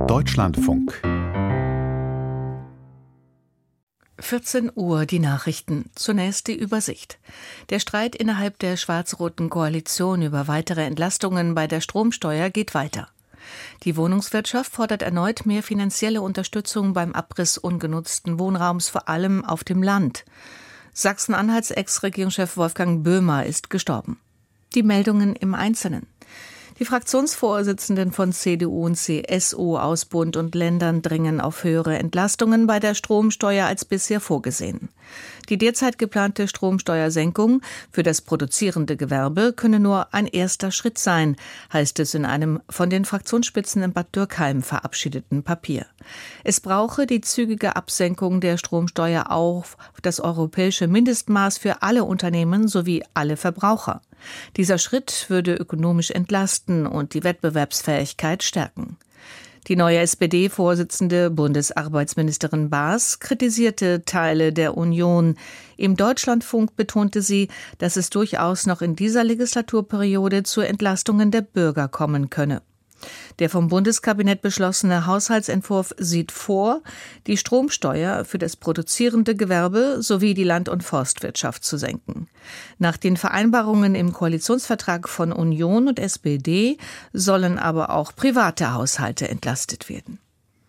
Deutschlandfunk. 14 Uhr die Nachrichten. Zunächst die Übersicht. Der Streit innerhalb der schwarz-roten Koalition über weitere Entlastungen bei der Stromsteuer geht weiter. Die Wohnungswirtschaft fordert erneut mehr finanzielle Unterstützung beim Abriss ungenutzten Wohnraums, vor allem auf dem Land. Sachsen-Anhalts Ex-Regierungschef Wolfgang Böhmer ist gestorben. Die Meldungen im Einzelnen. Die Fraktionsvorsitzenden von CDU und CSU aus Bund und Ländern dringen auf höhere Entlastungen bei der Stromsteuer als bisher vorgesehen. Die derzeit geplante Stromsteuersenkung für das produzierende Gewerbe könne nur ein erster Schritt sein, heißt es in einem von den Fraktionsspitzen in Bad Dürkheim verabschiedeten Papier. Es brauche die zügige Absenkung der Stromsteuer auf das europäische Mindestmaß für alle Unternehmen sowie alle Verbraucher. Dieser Schritt würde ökonomisch entlasten und die Wettbewerbsfähigkeit stärken. Die neue SPD-Vorsitzende Bundesarbeitsministerin Baas kritisierte Teile der Union. Im Deutschlandfunk betonte sie, dass es durchaus noch in dieser Legislaturperiode zu Entlastungen der Bürger kommen könne. Der vom Bundeskabinett beschlossene Haushaltsentwurf sieht vor, die Stromsteuer für das produzierende Gewerbe sowie die Land- und Forstwirtschaft zu senken. Nach den Vereinbarungen im Koalitionsvertrag von Union und SPD sollen aber auch private Haushalte entlastet werden.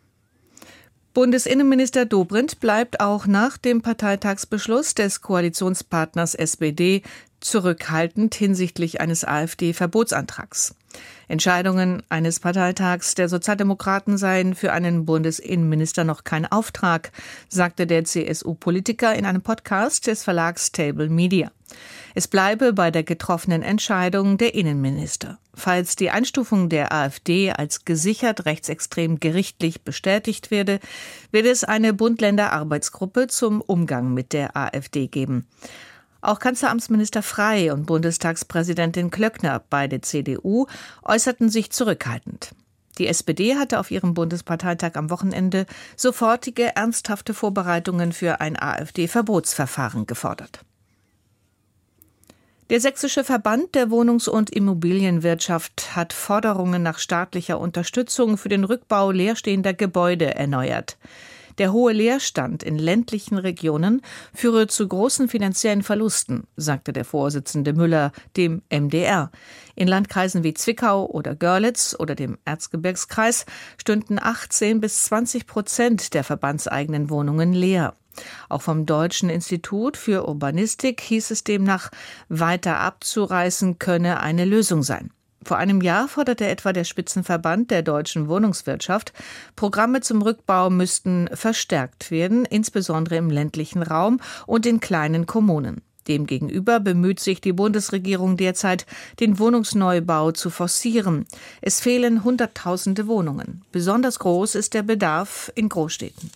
Bundesinnenminister Dobrindt bleibt auch nach dem Parteitagsbeschluss des Koalitionspartners SPD zurückhaltend hinsichtlich eines AfD-Verbotsantrags. Entscheidungen eines Parteitags der Sozialdemokraten seien für einen Bundesinnenminister noch kein Auftrag, sagte der CSU-Politiker in einem Podcast des Verlags Table Media. Es bleibe bei der getroffenen Entscheidung der Innenminister. Falls die Einstufung der AfD als gesichert rechtsextrem gerichtlich bestätigt werde, es eine Bund-Länder-Arbeitsgruppe zum Umgang mit der AfD geben. Auch Kanzleramtsminister Frey und Bundestagspräsidentin Klöckner, beide CDU, äußerten sich zurückhaltend. Die SPD hatte auf ihrem Bundesparteitag am Wochenende sofortige, ernsthafte Vorbereitungen für ein AfD-Verbotsverfahren gefordert. Der Sächsische Verband der Wohnungs- und Immobilienwirtschaft hat Forderungen nach staatlicher Unterstützung für den Rückbau leerstehender Gebäude erneuert. Der hohe Leerstand in ländlichen Regionen führe zu großen finanziellen Verlusten, sagte der Vorsitzende Müller dem MDR. In Landkreisen wie Zwickau oder Görlitz oder dem Erzgebirgskreis stünden 18-20% der verbandseigenen Wohnungen leer. Auch vom Deutschen Institut für Urbanistik hieß es demnach, weiter abzureißen könne eine Lösung sein. Vor einem Jahr forderte etwa der Spitzenverband der deutschen Wohnungswirtschaft, Programme zum Rückbau müssten verstärkt werden, insbesondere im ländlichen Raum und in kleinen Kommunen. Demgegenüber bemüht sich die Bundesregierung derzeit, den Wohnungsneubau zu forcieren. Es fehlen Hunderttausende Wohnungen. Besonders groß ist der Bedarf in Großstädten.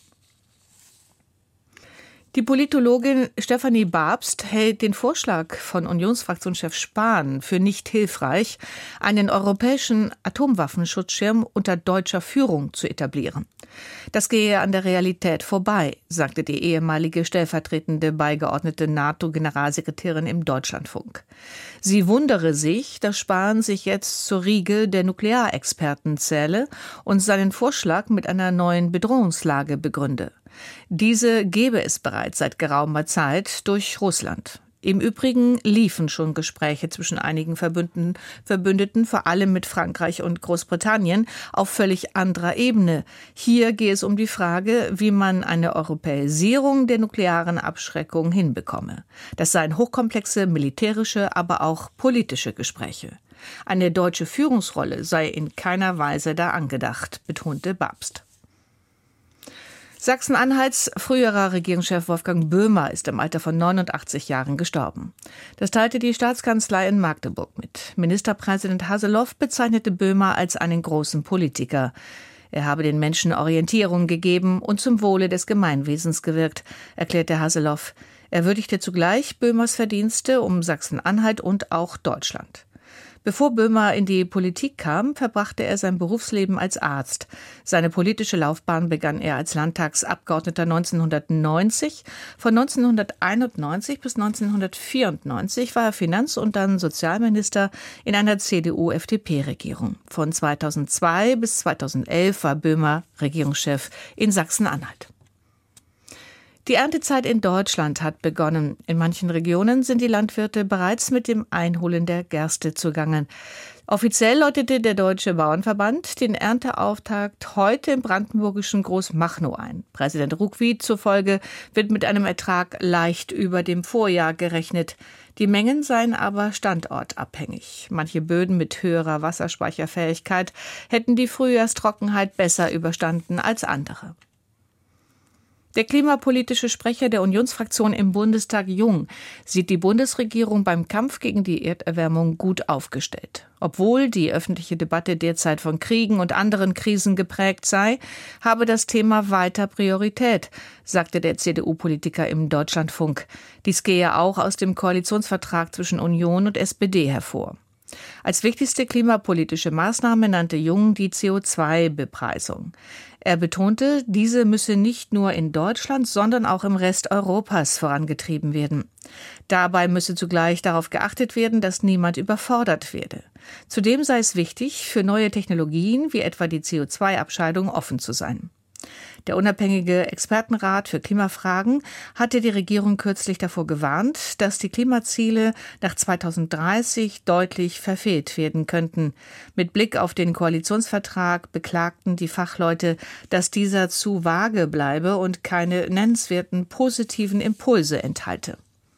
Die Politologin Stefanie Babst hält den Vorschlag von Unionsfraktionschef Spahn für nicht hilfreich, einen europäischen Atomwaffenschutzschirm unter deutscher Führung zu etablieren. Das gehe an der Realität vorbei, sagte die ehemalige stellvertretende beigeordnete NATO-Generalsekretärin im Deutschlandfunk. Sie wundere sich, dass Spahn sich jetzt zur Riege der Nuklearexperten zähle und seinen Vorschlag mit einer neuen Bedrohungslage begründe. Diese gebe es bereits seit geraumer Zeit durch Russland. Im Übrigen liefen schon Gespräche zwischen einigen Verbündeten, vor allem mit Frankreich und Großbritannien, auf völlig anderer Ebene. Hier gehe es um die Frage, wie man eine Europäisierung der nuklearen Abschreckung hinbekomme. Das seien hochkomplexe militärische, aber auch politische Gespräche. Eine deutsche Führungsrolle sei in keiner Weise da angedacht, betonte Babst. Sachsen-Anhalts früherer Regierungschef Wolfgang Böhmer ist im Alter von 89 Jahren gestorben. Das teilte die Staatskanzlei in Magdeburg mit. Ministerpräsident Haseloff bezeichnete Böhmer als einen großen Politiker. Er habe den Menschen Orientierung gegeben und zum Wohle des Gemeinwesens gewirkt, erklärte Haseloff. Er würdigte zugleich Böhmers Verdienste um Sachsen-Anhalt und auch Deutschland. Bevor Böhmer in die Politik kam, verbrachte er sein Berufsleben als Arzt. Seine politische Laufbahn begann er als Landtagsabgeordneter 1990. Von 1991 bis 1994 war er Finanz- und dann Sozialminister in einer CDU-FDP-Regierung. Von 2002 bis 2011 war Böhmer Regierungschef in Sachsen-Anhalt. Die Erntezeit in Deutschland hat begonnen. In manchen Regionen sind die Landwirte bereits mit dem Einholen der Gerste zugange. Offiziell läutete der Deutsche Bauernverband den Ernteauftakt heute im brandenburgischen Großmachnow ein. Präsident Ruckwied zufolge wird mit einem Ertrag leicht über dem Vorjahr gerechnet. Die Mengen seien aber standortabhängig. Manche Böden mit höherer Wasserspeicherfähigkeit hätten die Frühjahrstrockenheit besser überstanden als andere. Der klimapolitische Sprecher der Unionsfraktion im Bundestag, Jung, sieht die Bundesregierung beim Kampf gegen die Erderwärmung gut aufgestellt. Obwohl die öffentliche Debatte derzeit von Kriegen und anderen Krisen geprägt sei, habe das Thema weiter Priorität, sagte der CDU-Politiker im Deutschlandfunk. Dies gehe auch aus dem Koalitionsvertrag zwischen Union und SPD hervor. Als wichtigste klimapolitische Maßnahme nannte Jung die CO2-Bepreisung. Er betonte, diese müsse nicht nur in Deutschland, sondern auch im Rest Europas vorangetrieben werden. Dabei müsse zugleich darauf geachtet werden, dass niemand überfordert werde. Zudem sei es wichtig, für neue Technologien wie etwa die CO2-Abscheidung offen zu sein. Der unabhängige Expertenrat für Klimafragen hatte die Regierung kürzlich davor gewarnt, dass die Klimaziele nach 2030 deutlich verfehlt werden könnten. Mit Blick auf den Koalitionsvertrag beklagten die Fachleute, dass dieser zu vage bleibe und keine nennenswerten positiven Impulse enthalte.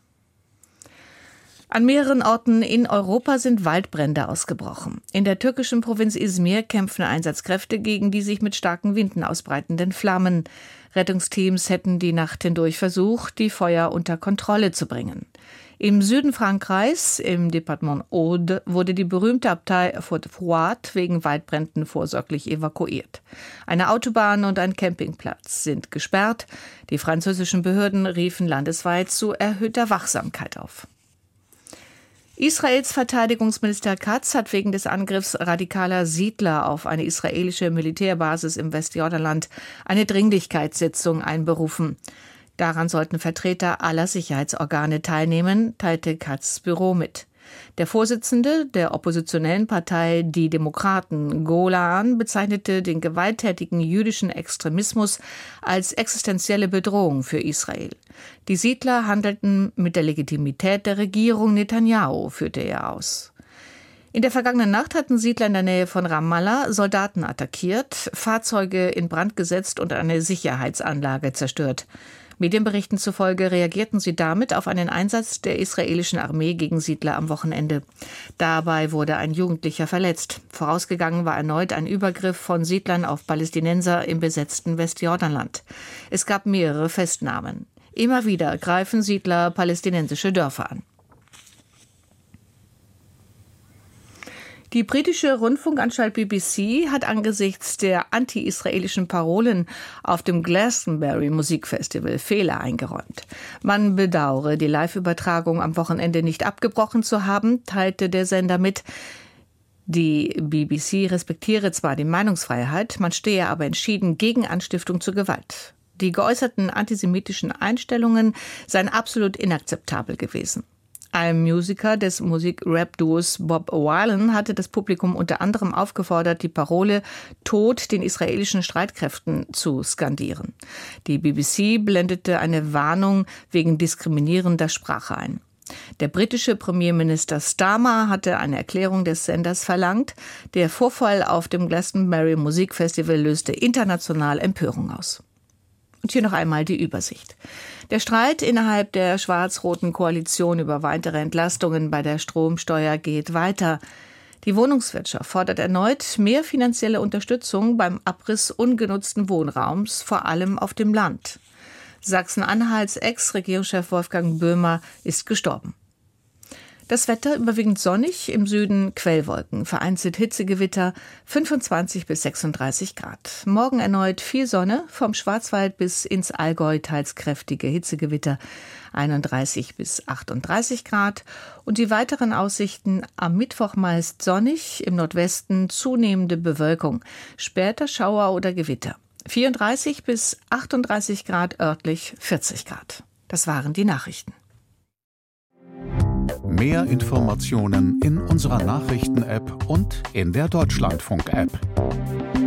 An mehreren Orten in Europa sind Waldbrände ausgebrochen. In der türkischen Provinz Izmir kämpfen Einsatzkräfte gegen die sich mit starken Winden ausbreitenden Flammen. Rettungsteams hätten die Nacht hindurch versucht, die Feuer unter Kontrolle zu bringen. Im Süden Frankreichs, im Departement Aude, wurde die berühmte Abtei Fouad wegen Waldbränden vorsorglich evakuiert. Eine Autobahn und ein Campingplatz sind gesperrt. Die französischen Behörden riefen landesweit zu erhöhter Wachsamkeit auf. Israels Verteidigungsminister Katz hat wegen des Angriffs radikaler Siedler auf eine israelische Militärbasis im Westjordanland eine Dringlichkeitssitzung einberufen. Daran sollten Vertreter aller Sicherheitsorgane teilnehmen, teilte Katz' Büro mit. Der Vorsitzende der oppositionellen Partei Die Demokraten, Golan, bezeichnete den gewalttätigen jüdischen Extremismus als existenzielle Bedrohung für Israel. Die Siedler handelten mit der Legitimität der Regierung Netanyahu, führte er aus. In der vergangenen Nacht hatten Siedler in der Nähe von Ramallah Soldaten attackiert, Fahrzeuge in Brand gesetzt und eine Sicherheitsanlage zerstört. Medienberichten zufolge reagierten sie damit auf einen Einsatz der israelischen Armee gegen Siedler am Wochenende. Dabei wurde ein Jugendlicher verletzt. Vorausgegangen war erneut ein Übergriff von Siedlern auf Palästinenser im besetzten Westjordanland. Es gab mehrere Festnahmen. Immer wieder greifen Siedler palästinensische Dörfer an. Die britische Rundfunkanstalt BBC hat angesichts der anti-israelischen Parolen auf dem Glastonbury Musikfestival Fehler eingeräumt. Man bedauere, die Live-Übertragung am Wochenende nicht abgebrochen zu haben, teilte der Sender mit. Die BBC respektiere zwar die Meinungsfreiheit, man stehe aber entschieden gegen Anstiftung zur Gewalt. Die geäußerten antisemitischen Einstellungen seien absolut inakzeptabel gewesen. Ein Musiker des Musik-Rap-Duos Bob Wylan hatte das Publikum unter anderem aufgefordert, die Parole „Tod den israelischen Streitkräften“ zu skandieren. Die BBC blendete eine Warnung wegen diskriminierender Sprache ein. Der britische Premierminister Starmer hatte eine Erklärung des Senders verlangt. Der Vorfall auf dem Glastonbury Musikfestival löste international Empörung aus. Und hier noch einmal die Übersicht. Der Streit innerhalb der schwarz-roten Koalition über weitere Entlastungen bei der Stromsteuer geht weiter. Die Wohnungswirtschaft fordert erneut mehr finanzielle Unterstützung beim Abriss ungenutzten Wohnraums, vor allem auf dem Land. Sachsen-Anhalts Ex-Regierungschef Wolfgang Böhmer ist gestorben. Das Wetter überwiegend sonnig, im Süden Quellwolken, vereinzelt Hitzegewitter, 25 bis 36 Grad. Morgen erneut viel Sonne, vom Schwarzwald bis ins Allgäu teils kräftige Hitzegewitter, 31 bis 38 Grad. Und die weiteren Aussichten: am Mittwoch meist sonnig, im Nordwesten zunehmende Bewölkung, später Schauer oder Gewitter. 34 bis 38 Grad, örtlich 40 Grad. Das waren die Nachrichten. Mehr Informationen in unserer Nachrichten-App und in der Deutschlandfunk-App.